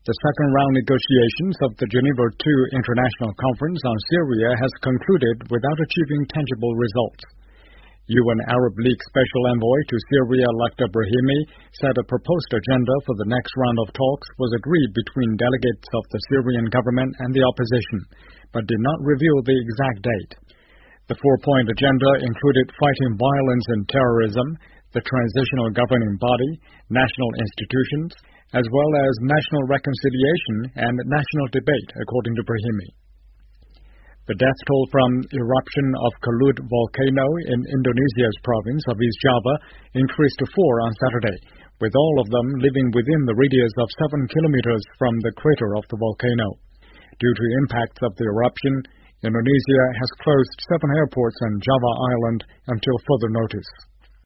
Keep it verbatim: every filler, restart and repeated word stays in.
The second-round negotiations of the Geneva two International Conference on Syria has concluded without achieving tangible results. U N Arab League Special Envoy to Syria Lakhdar Brahimi said a proposed agenda for the next round of talks was agreed between delegates of the Syrian government and the opposition, but did not reveal the exact date. The four-point agenda included fighting violence and terrorism, the transitional governing body, national institutions, as well as national reconciliation and national debate, according to Brahimi. The death toll from eruption of Kelut volcano in Indonesia's province of East Java increased to four on Saturday, with all of them living within the radius of seven kilometers from the crater of the volcano. Due to impacts of the eruption, Indonesia has closed seven airports on Java Island until further notice.